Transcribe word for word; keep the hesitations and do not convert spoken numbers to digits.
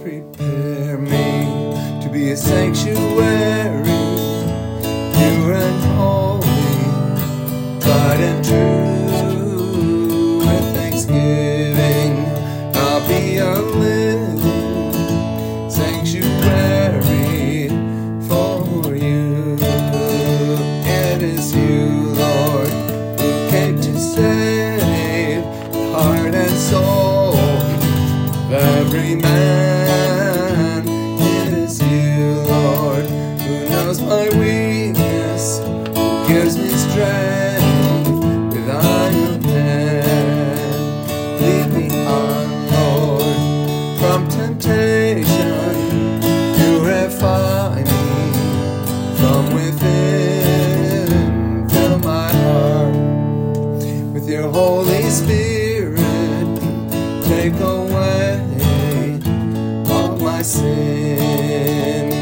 prepare me to be a sanctuary, pure and holy, tried and true. With thanksgiving, I'll be a living sanctuary for you. It is you, Lord, who came to save heart and soul of every man. It is you, Lord, who knows my weakness, who gives me strength with iron hand. Lead me on, Lord, from temptation, purify me from within. Fill my heart with your Holy Spirit, take away all my sin.